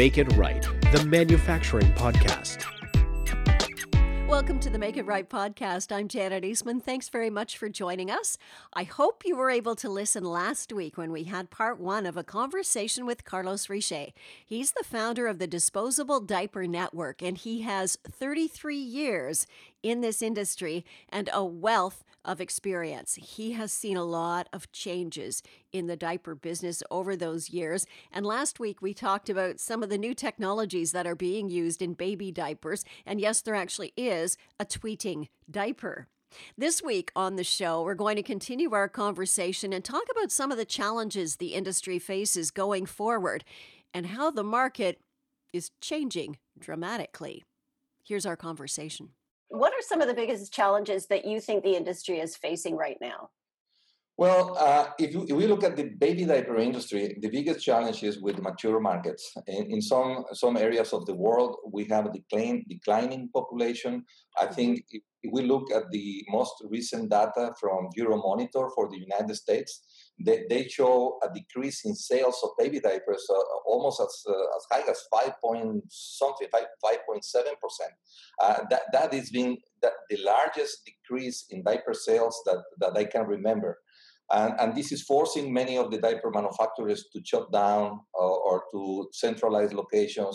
Make It Right, the manufacturing podcast. Welcome to the Make It Right podcast. I'm Janet Eastman. Thanks very much for joining us. I hope you were able to listen last week when we had part one of a conversation with Carlos Richer. He's the founder of the Disposable Diaper Network, and he has 33 years in this industry and a wealth of experience. He has seen a lot of changes in the diaper business over those years. And last week we talked about some of the new technologies that are being used in baby diapers. And yes, there actually is a tweeting diaper. This week on the show, we're going to continue our conversation and talk about some of the challenges the industry faces going forward and how the market is changing dramatically. Here's our conversation. What are some of the biggest challenges that you think the industry is facing right now? Well, if we look at the baby diaper industry, the biggest challenge is with mature markets. In some areas of the world, we have a declining population. I think if we look at the most recent data from Euromonitor for the United States, they show a decrease in sales of baby diapers almost as high as 5.7%. That has been the largest decrease in diaper sales that I can remember. And this is forcing many of the diaper manufacturers to shut down or to centralize locations.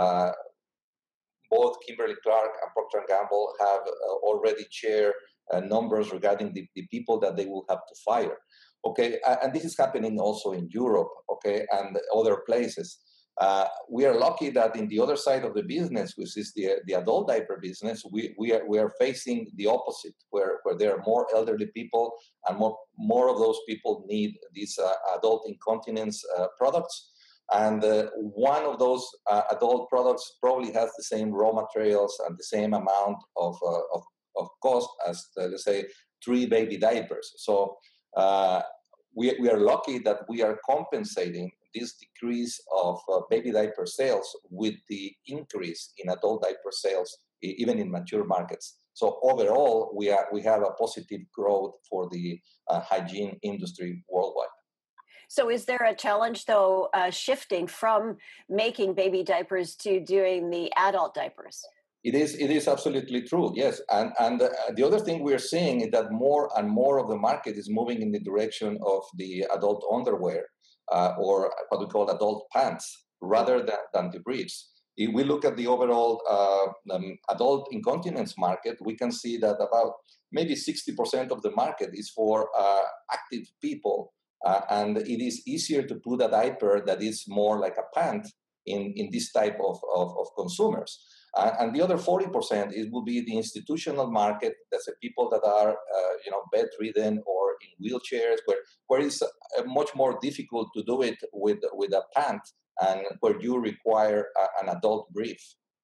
Both Kimberly-Clark and Procter & Gamble have already shared numbers regarding the people that they will have to fire. Okay, and this is happening also in Europe, okay, and other places. We are lucky that in the other side of the business, which is the adult diaper business, we are facing the opposite, where there are more elderly people and more of those people need these adult incontinence products. And one of those adult products probably has the same raw materials and the same amount of cost as, let's say, 3 baby diapers. So we are lucky that we are compensating this decrease of baby diaper sales with the increase in adult diaper sales, even in mature markets. So overall, we have a positive growth for the hygiene industry worldwide. So is there a challenge, though, shifting from making baby diapers to doing the adult diapers? It is absolutely true, yes. And the other thing we're seeing is that more and more of the market is moving in the direction of the adult underwear or what we call adult pants rather than the briefs. If we look at the overall adult incontinence market, we can see that about maybe 60% of the market is for active people. And it is easier to put a diaper that is more like a pant in this type of consumers. And the other 40% will be the institutional market. That's the people that are, bedridden or in wheelchairs, where it's much more difficult to do it with a pant and where you require an adult brief.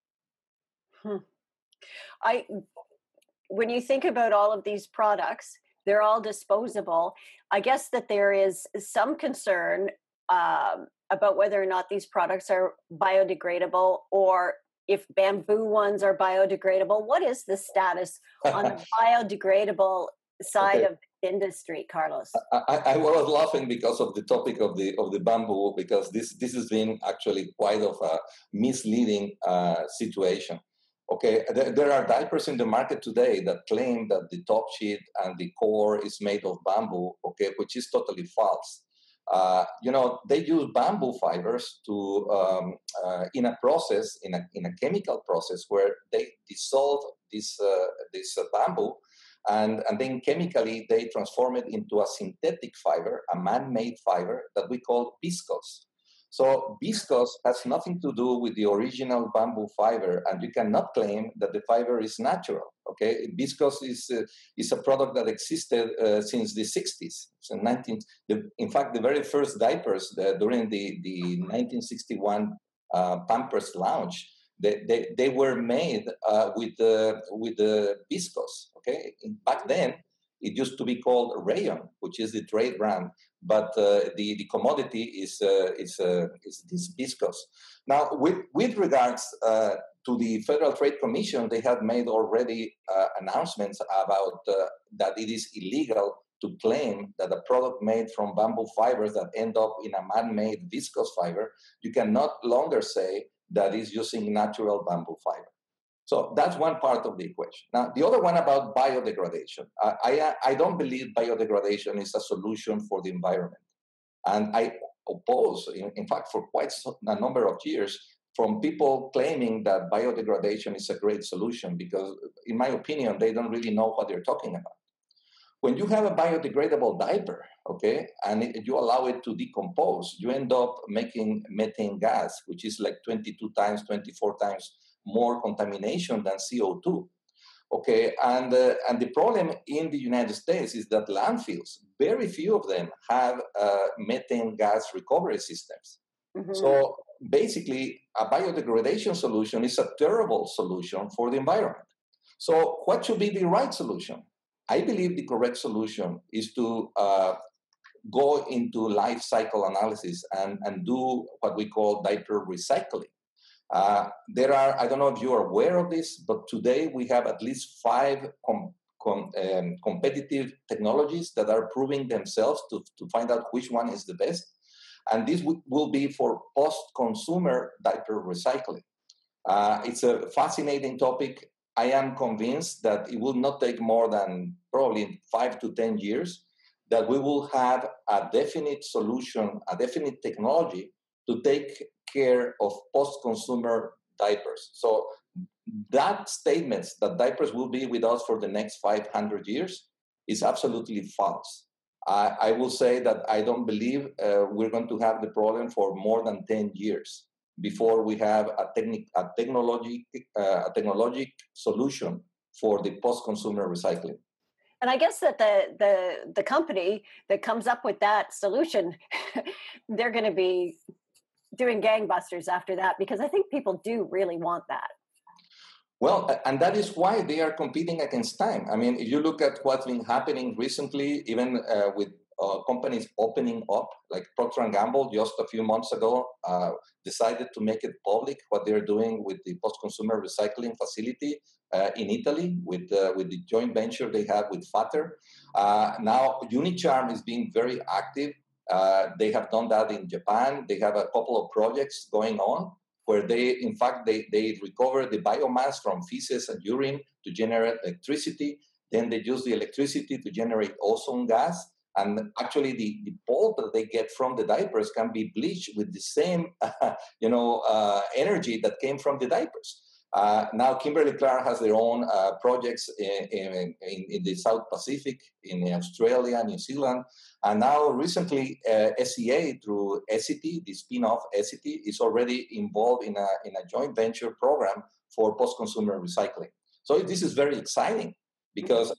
When you think about all of these products, they're all disposable. I guess that there is some concern about whether or not these products are biodegradable or if bamboo ones are biodegradable. What is the status on the biodegradable side of the industry, Carlos? I was laughing because of the topic of the bamboo, because this has been actually quite of a misleading situation. Okay, there are diapers in the market today that claim that the top sheet and the core is made of bamboo, okay, which is totally false. They use bamboo fibers to in a process, in a chemical process, where they dissolve this bamboo, and then chemically they transform it into a synthetic fiber, a man-made fiber that we call viscose. So viscose has nothing to do with the original bamboo fiber, and you cannot claim that the fiber is natural. Okay, viscose is a product that existed since the 60s. So in fact, the very first diapers during the 1961 Pampers launch, they were made with the viscose. Okay, back then it used to be called Rayon, which is the trade brand, but the commodity is this viscose. Now, with regards to the Federal Trade Commission, they have made already announcements about that it is illegal to claim that a product made from bamboo fibers that end up in a man-made viscose fiber, you can no longer say that is using natural bamboo fiber. So that's one part of the equation. Now, the other one about biodegradation. I don't believe biodegradation is a solution for the environment. And I oppose, in fact, for quite a number of years, from people claiming that biodegradation is a great solution, because in my opinion, they don't really know what they're talking about. When you have a biodegradable diaper, okay, and you allow it to decompose, you end up making methane gas, which is like 22 times, 24 times more contamination than CO2. Okay, and the problem in the United States is that landfills, very few of them have methane gas recovery systems. Mm-hmm. So basically, a biodegradation solution is a terrible solution for the environment. So what should be the right solution? I believe the correct solution is to go into life cycle analysis and do what we call diaper recycling. There are, I don't know if you are aware of this, but today we have at least 5 competitive technologies that are proving themselves to find out which one is the best. And this will be for post-consumer diaper recycling. It's a fascinating topic. I am convinced that it will not take more than probably 5 to 10 years that we will have a definite solution, a definite technology to take care of post-consumer diapers. So that statement that diapers will be with us for the next 500 years is absolutely false. I will say that I don't believe we're going to have the problem for more than 10 years before we have a technologic solution for the post-consumer recycling. And I guess that the company that comes up with that solution, they're going to be doing gangbusters after that, because I think people do really want that. Well, and that is why they are competing against time. I mean, if you look at what's been happening recently, even with companies opening up, like Procter & Gamble just a few months ago decided to make it public what they're doing with the post-consumer recycling facility in Italy with the joint venture they have with Fater. Now, Unicharm is being very active. They have done that in Japan. They have a couple of projects going on where they recover the biomass from feces and urine to generate electricity. Then they use the electricity to generate ozone gas. And actually, the pulp that they get from the diapers can be bleached with the same, energy that came from the diapers. Now, Kimberly-Clark has their own projects in the South Pacific, in Australia, New Zealand. And now, recently, SCA, through Essity, the spin-off Essity, is already involved in a joint venture program for post-consumer recycling. So this is very exciting, because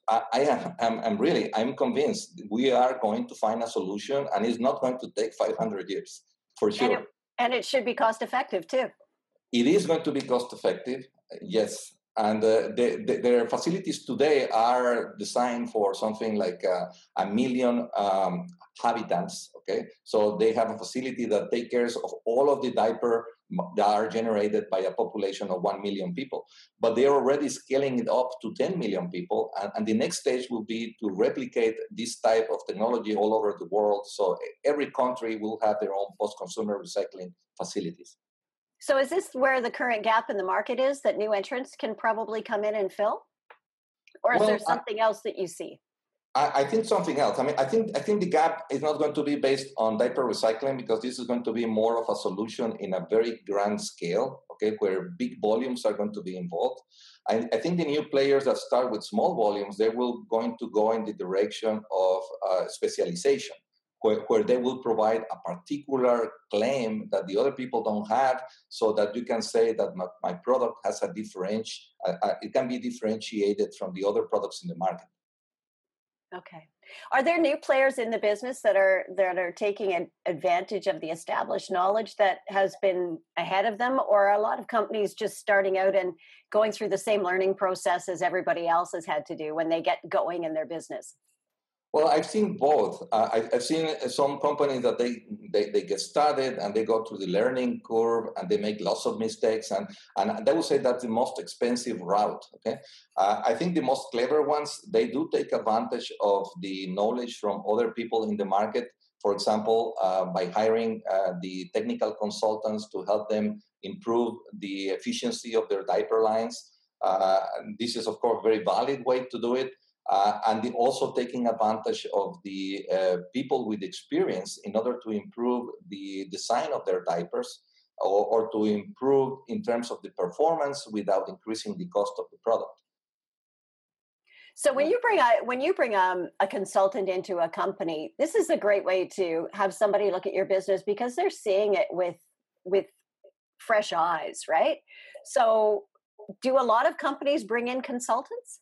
I'm convinced we are going to find a solution, and it's not going to take 500 years, for sure. And it should be cost-effective, too. It is going to be cost-effective, yes. And their facilities today are designed for something like 1 million habitants, okay? So they have a facility that takes care of all of the diaper that are generated by a population of 1 million people. But they're already scaling it up to 10 million people. And the next stage will be to replicate this type of technology all over the world. So every country will have their own post-consumer recycling facilities. So is this where the current gap in the market is, that new entrants can probably come in and fill? Or is there something else that you see? I think something else. I mean, I think the gap is not going to be based on diaper recycling, because this is going to be more of a solution in a very grand scale, okay, where big volumes are going to be involved. I think the new players that start with small volumes, they will going to go in the direction of specialization, where they will provide a particular claim that the other people don't have, so that you can say that my product has it can be differentiated from the other products in the market. Okay. Are there new players in the business that are taking advantage of the established knowledge that has been ahead of them, or are a lot of companies just starting out and going through the same learning process as everybody else has had to do when they get going in their business? Well, I've seen both. I've seen some companies that they they get started and they go through the learning curve and they make lots of mistakes. And they would say that's the most expensive route. Okay, I think the most clever ones, they do take advantage of the knowledge from other people in the market. For example, by hiring the technical consultants to help them improve the efficiency of their diaper lines. This is, of course, a very valid way to do it. And also taking advantage of the people with experience in order to improve the design of their diapers or to improve in terms of the performance without increasing the cost of the product. So when you bring a consultant into a company, this is a great way to have somebody look at your business because they're seeing it with fresh eyes, right? So do a lot of companies bring in consultants?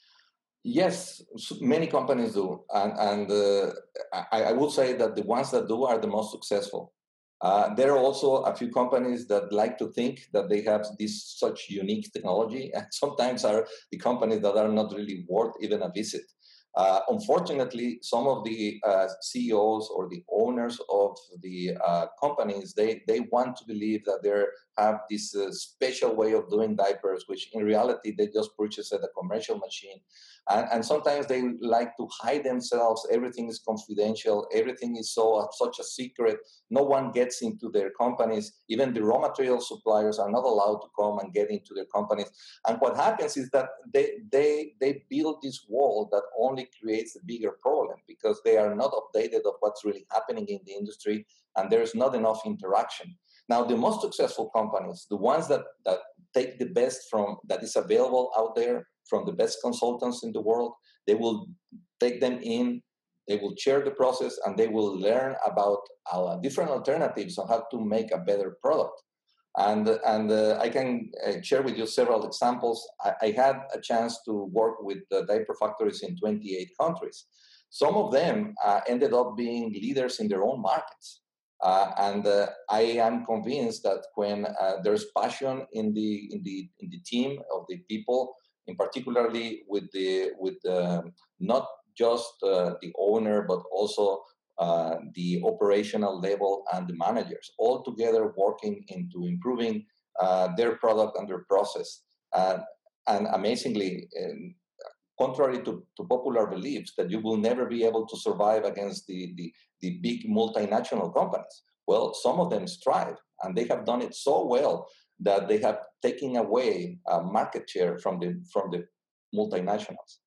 Yes, many companies do, and I would say that the ones that do are the most successful. There are also a few companies that like to think that they have this such unique technology, and sometimes are the companies that are not really worth even a visit. Unfortunately, some of the CEOs or the owners of the companies, they want to believe that they have this special way of doing diapers, which in reality they just purchased at a commercial machine. And sometimes they like to hide themselves. Everything is confidential. Everything is such a secret. No one gets into their companies. Even the raw material suppliers are not allowed to come and get into their companies. And what happens is that they build this wall that only creates a bigger problem because they are not updated of what's really happening in the industry, and there's not enough interaction. Now, the most successful companies, the ones that take the best from that is available out there, from the best consultants in the world, they will take them in, they will share the process, and they will learn about different alternatives on how to make a better product. And I can share with you several examples. I had a chance to work with diaper factories in 28 countries. Some of them ended up being leaders in their own markets. And I am convinced that when there's passion in the team of the people, in particularly with not just the owner, but also the operational level and the managers, all together working into improving their product and their process. And amazingly, contrary to popular beliefs that you will never be able to survive against the big multinational companies. Well, some of them strive, and they have done it so well that they have taken away market share from the multinationals.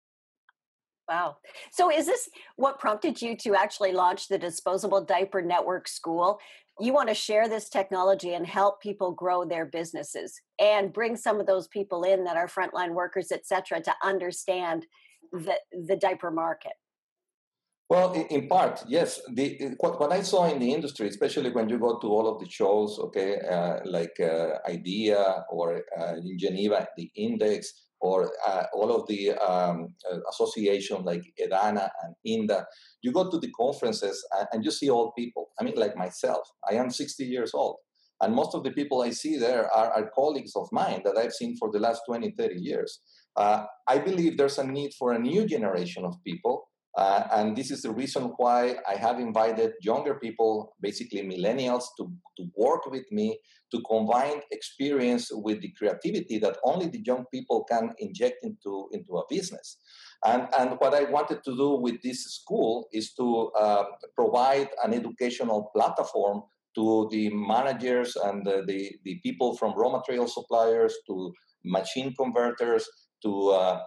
Wow. So is this what prompted you to actually launch the Disposable Diaper Network School? You want to share this technology and help people grow their businesses and bring some of those people in that are frontline workers, et cetera, to understand the diaper market. Well, in part, yes. What I saw in the industry, especially when you go to all of the shows, okay, like IDEA or in Geneva, the Index, or all of the associations like EDANA and INDA, you go to the conferences and you see old people. I mean, like myself, I am 60 years old. And most of the people I see there are colleagues of mine that I've seen for the last 20, 30 years. I believe there's a need for a new generation of people. And this is the reason why I have invited younger people, basically millennials, to work with me to combine experience with the creativity that only the young people can inject into a business. And what I wanted to do with this school is to provide an educational platform to the managers and the people from raw material suppliers to machine converters to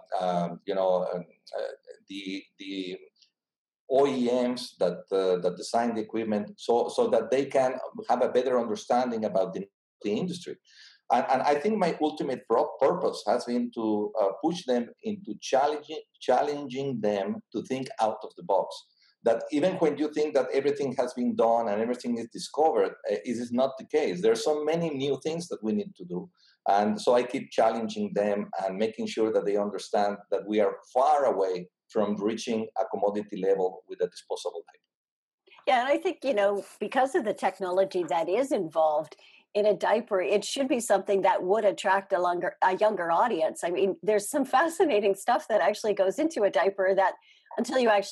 the OEMs that design the equipment, so that they can have a better understanding about the industry. And I think my ultimate purpose has been to push them into challenging them to think out of the box. That even when you think that everything has been done and everything is discovered, it is not the case. There are so many new things that we need to do. And so I keep challenging them and making sure that they understand that we are far away from reaching a commodity level with a disposable diaper. Yeah, and I think, because of the technology that is involved in a diaper, it should be something that would attract a younger audience. I mean, there's some fascinating stuff that actually goes into a diaper that until you actually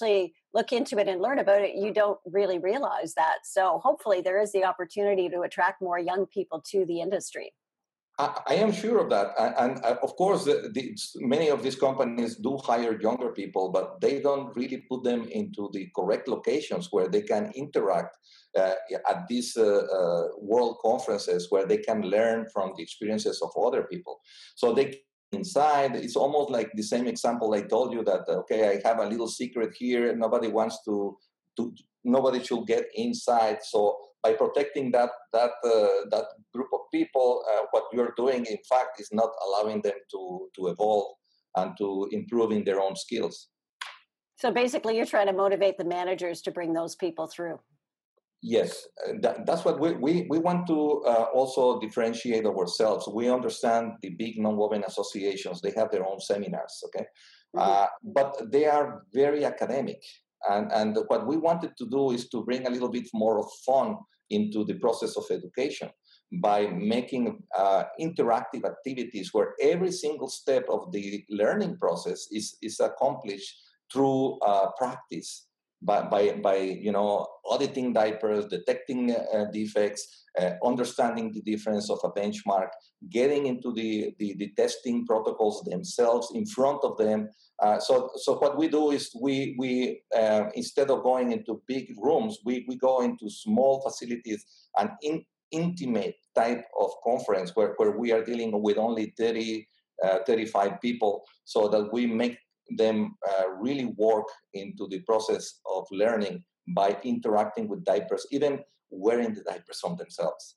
look into it and learn about it, you don't really realize that. So hopefully there is the opportunity to attract more young people to the industry. I am sure of that, and of course, many of these companies do hire younger people, but they don't really put them into the correct locations where they can interact at these world conferences, where they can learn from the experiences of other people. So they inside, it's almost like the same example I told you that okay, I have a little secret here, nobody wants to nobody should get inside. So by protecting that group of people, what you're doing, in fact, is not allowing them to evolve and to improve in their own skills. So basically, you're trying to motivate the managers to bring those people through. Yes, that's what we want to also differentiate ourselves. We understand the big non-woven associations; they have their own seminars, okay, but they are very academic. And what we wanted to do is to bring a little bit more of fun into the process of education by making interactive activities where every single step of the learning process is accomplished through practice by auditing diapers, detecting defects, understanding the difference of a benchmark, getting into the testing protocols themselves in front of them. So what we do is we instead of going into big rooms, we go into small facilities and intimate type of conference where we are dealing with only 30, 35 people, so that we make them really work into the process of learning by interacting with diapers, even wearing the diapers on themselves.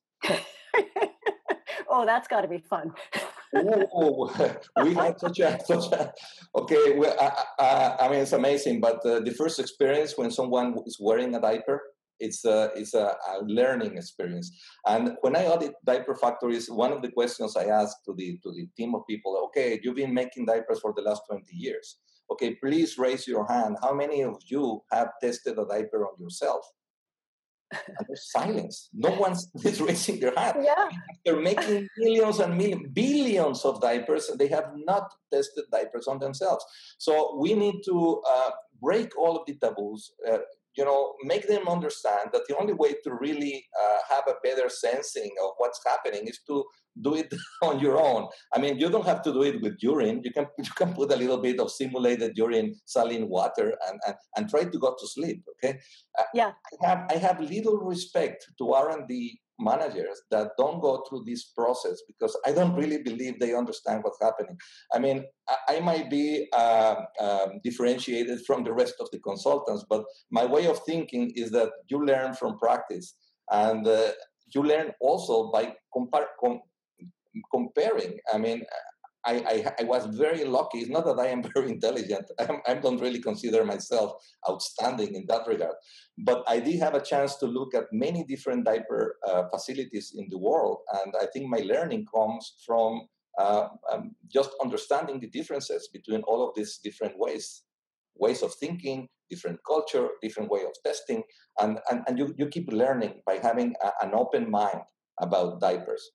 Oh, that's got to be fun. We had such a okay. Well, I mean, it's amazing. But the first experience when someone is wearing a diaper, it's a learning experience. And when I audit diaper factories, one of the questions I ask to the team of people, okay, you've been making diapers for the last 20 years. Okay, please raise your hand. How many of you have tested a diaper on yourself? And there's silence. No one is raising their hand. Yeah. They're making millions and billions of diapers, and they have not tested diapers on themselves. So we need to break all of the taboos, make them understand that the only way to really have a better sensing of what's happening is to do it on your own. I mean, you don't have to do it with urine. You can put a little bit of simulated urine, saline water, and try to go to sleep. Okay. Yeah. I have little respect to R&D managers that don't go through this process, because I don't really believe they understand what's happening. I mean, I might be differentiated from the rest of the consultants, but my way of thinking is that you learn from practice, and you learn also by comparing. I mean, I was very lucky. It's not that I am very intelligent. I don't really consider myself outstanding in that regard. But I did have a chance to look at many different diaper facilities in the world. And I think my learning comes from just understanding the differences between all of these different ways of thinking, different culture, different way of testing. And you keep learning by having an open mind about diapers.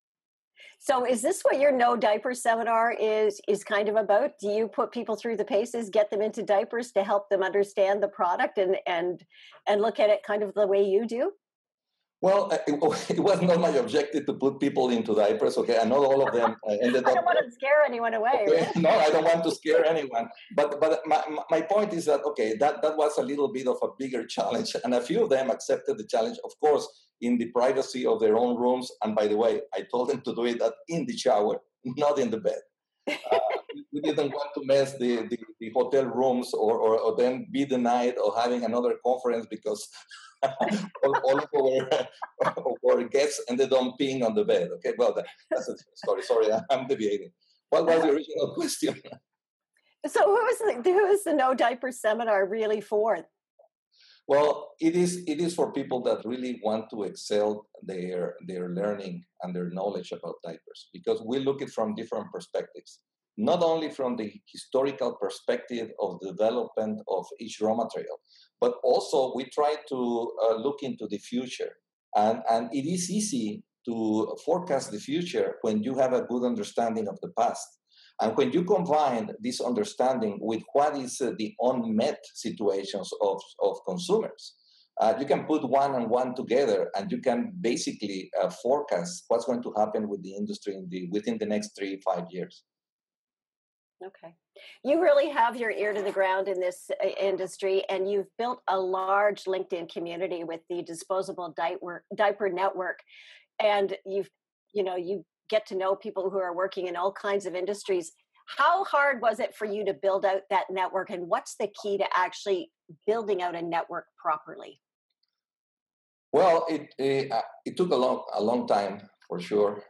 So is this what your No Diaper seminar is kind of about? Do you put people through the paces, get them into diapers to help them understand the product and look at it kind of the way you do? Well, it was not my objective to put people into diapers, okay? And not all of them ended up... I don't want to scare anyone away, okay? Right? No, I don't want to scare anyone. But my point is that, okay, that was a little bit of a bigger challenge. And a few of them accepted the challenge, of course, in the privacy of their own rooms. And by the way, I told them to do it in the shower, not in the bed. We didn't want to mess the hotel rooms or then be denied of having another conference because all of our guests ended up peeing on the bed. Okay, well, that's a story. Sorry, I'm deviating. What was the original question? So who is the No Diaper seminar really for? Well, it is for people that really want to excel their learning and their knowledge about diapers, because we look at it from different perspectives. Not only from the historical perspective of the development of each raw material, but also we try to look into the future. And it is easy to forecast the future when you have a good understanding of the past. And when you combine this understanding with what is the unmet situations of consumers, you can put one and one together, and you can basically forecast what's going to happen with the industry within the next 3-5 years. Okay. You really have your ear to the ground in this industry, and you've built a large LinkedIn community with the Disposable Diaper Network. And you get to know people who are working in all kinds of industries. How hard was it for you to build out that network, and what's the key to actually building out a network properly? Well, it took a long time, for sure.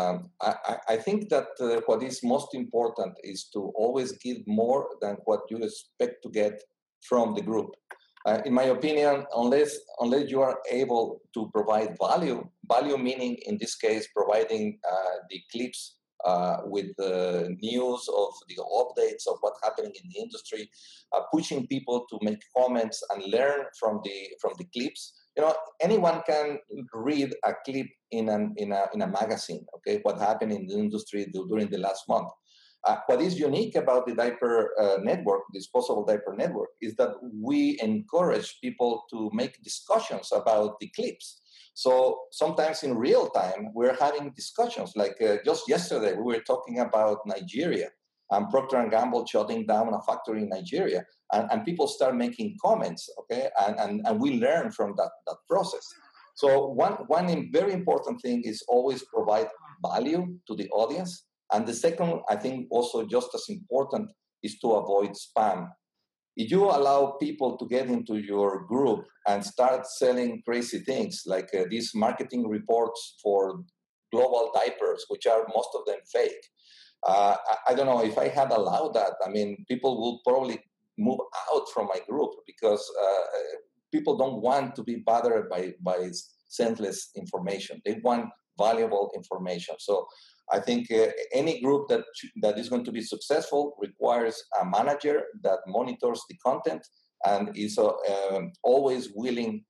I think that what is most important is to always give more than what you expect to get from the group. In my opinion, unless you are able to provide value meaning in this case providing the clips with the news of the updates of what's happening in the industry, pushing people to make comments and learn from the clips. Anyone can read a clip in a magazine. Okay, what happened in the industry during the last month. What is unique about the diaper network, Disposable Diaper Network, is that we encourage people to make discussions about the clips. So sometimes in real time, we're having discussions. Like just yesterday, we were talking about Nigeria and Procter & Gamble shutting down a factory in Nigeria. And people start making comments, okay? And we learn from that process. So one very important thing is always provide value to the audience. And the second, I think also just as important, is to avoid spam. If you allow people to get into your group and start selling crazy things like these marketing reports for global diapers, which are most of them fake, I don't know if I had allowed that. I mean, people will probably move out from my group because people don't want to be bothered by senseless information. They want valuable information. So I think any group that is going to be successful requires a manager that monitors the content and is always willing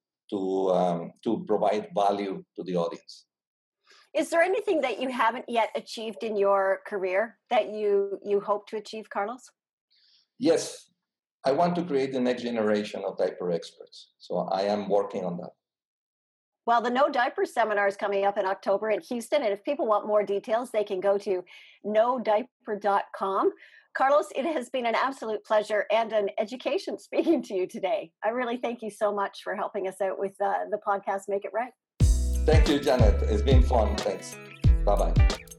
to provide value to the audience. Is there anything that you haven't yet achieved in your career that you hope to achieve, Carlos? Yes. I want to create the next generation of diaper experts. So I am working on that. Well, the No Diaper Seminar is coming up in October in Houston. And if people want more details, they can go to nodiaper.com. Carlos, it has been an absolute pleasure and an education speaking to you today. I really thank you so much for helping us out with the podcast Make It Right. Thank you, Janet. It's been fun. Thanks. Bye-bye.